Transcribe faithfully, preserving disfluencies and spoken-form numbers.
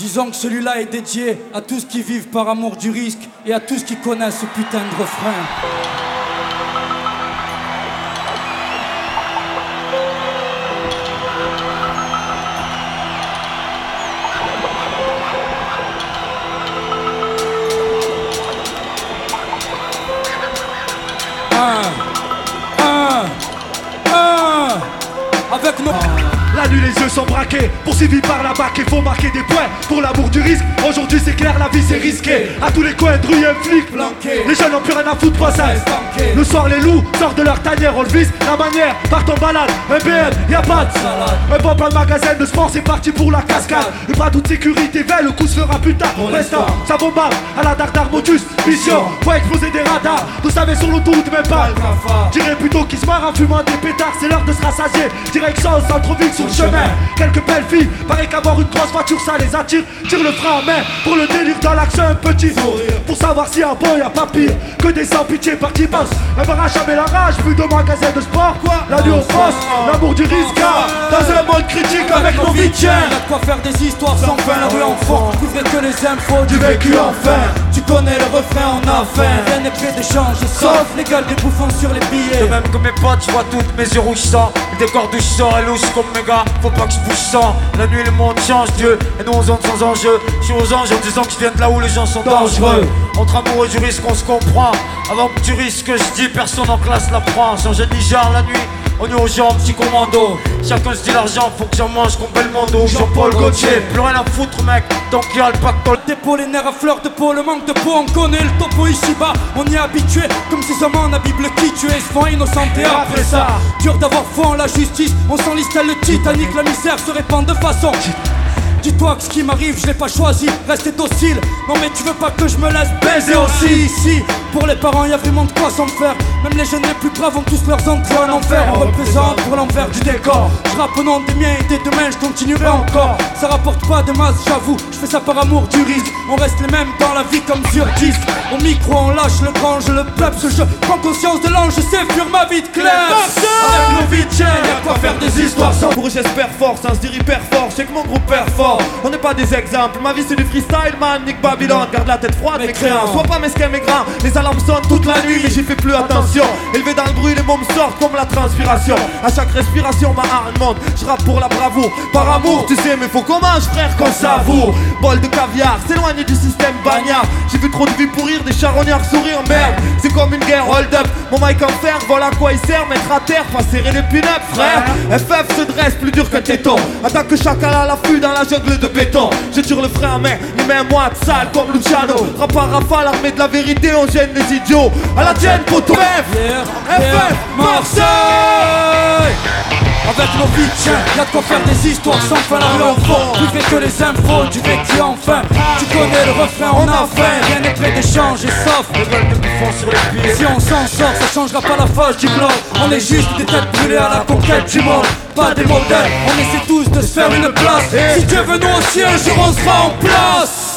Disons que celui-là est dédié à tous qui vivent par amour du risque et à tous qui connaissent ce putain de refrain. Un, un, un, avec nos... La nuit les yeux sont braqués, poursuivis par la bac et faut marquer des points pour l'amour du risque. Aujourd'hui c'est clair, la vie c'est risqué. À tous les coins de rue un flic planqué. Les jeunes n'ont plus rien à foutre, passage. Le soir les loups sortent de leur tanière, on le vise. La manière, partent en balade, un B M, y'a pas de salade. Un bon plan de magasin de sport, c'est parti pour la cascade. Le bras toute sécurité, vers le coup se fera plus tard. Pour l'instant, ça bombarde à la Dardar Modus. Mission, faut exploser des radars. Vous savez sur l'autoroute même pas. Dirais plutôt qu'ils se marrent en fumant des pétards. C'est l'heure de se rassasier, direction au centre-ville sur le chemin. Quelques belles filles, paraît qu'avoir une grosse voiture ça les attire. Tire le frein en main pour le délire dans l'action, un petit sourire. Pour savoir si un bon y'a pas pire que des sans pitié par qui bosse. Un barrage à la rage, vu de magasin de sport. Quoi la nuit on bosse, l'amour du risque. Dans un monde critique avec nos vies. Y'a de quoi faire des histoires sans fin, la rue en fond. Couvrez que les infos du vécu enfin. Tu connais le refrain, on a faim. Rien n'est prêt d'échange, sauf les gueules des bouffons sur les billets. De même que mes potes, je vois toutes mes yeux rougissants. Le décor d'où je sors est louche comme mes gars. Faut pas que je bouge sans. La nuit le monde change Dieu. Et nous on zone sans enjeu. Je suis aux anges en disant que je viens de là où les gens sont dangereux. Entre amour et du risque on se comprend. Avant que tu risques, je dis personne en classe la prend. Changer de Niger la nuit. On est aux gens, petit commando. Chacun se dit l'argent, faut que j'en mange comme Belmondo. Jean-Paul Gaultier, plus rien à foutre mec. Tant qu'il y a le pactole. Dépôt les nerfs à fleur de peau, le manque de peau, on connaît le topo ici-bas. On y est habitué, comme si seulement la Bible qui tuait. Se font innocentés après ça. Dur d'avoir foi en la justice, on s'enlise tel le Titanic. La misère se répand de façon. Dis-toi que ce qui m'arrive, je l'ai pas choisi, restez docile. Non mais tu veux pas que je me laisse baiser aussi. Ici, pour les parents, y a vraiment de quoi s'en faire. Même les jeunes les plus braves ont tous leurs entrées en enfer. On représente pour l'envers du décor. Je rappe au nom des miens et dès demain je continuerai encore. Ça rapporte pas de masse, j'avoue, je fais ça par amour du risque. On reste les mêmes dans la vie comme sur disque. Au micro on lâche le grand, je le peuple. Je prends conscience de l'ange, je sais fuir ma vie de clair. Avec nos vies de chaîne, y'a quoi faire des histoires sans. Pour eux j'espère fort, ça se dit hyper fort. Je sais que mon groupe perd fort. On n'est pas des exemples, ma vie c'est du freestyle man. Nick Babylone, garde la tête froide mes créants. Sois pas mesquin mais grand, les alarmes sonnent toute la nuit. Mais j'y fais plus attention, élevé dans le bruit les mots me sortent comme la transpiration. À chaque respiration ma harne monte, je rappe pour la bravoure. Par amour tu sais mais faut qu'on mange frère qu'on savoure. Bol de caviar, s'éloigner du système bagnard. J'ai vu trop de vies pourrir, des charognards sourire merde. C'est comme une guerre hold up, mon mic en fer. Voilà à quoi il sert, mettre à terre, pas serrer les pin-up frère. F F se dresse plus dur que téton. Attaque que chacal à l'affût dans la jungle de béton. Je tire le frein en main, les mains moites sales comme Luciano. Rap à rafale, armée de la vérité, on gêne les idiots. À la tienne poteau. F F, Marseille. Avec nos vies de chien, y'a de quoi faire des histoires sans fin, la rue en fond. Tu fais que les infos, du vécu enfin. Tu connais le refrain, on a faim. Rien n'est prêt d'échanger sauf les gueules de bouffons sur les pieds. Si on s'en sort, ça changera pas la face du globe. On est juste des têtes brûlées à la conquête du monde. Pas des modèles, on essaie tous de se faire une place. Si Dieu veut nous aussi un jour on sera en place.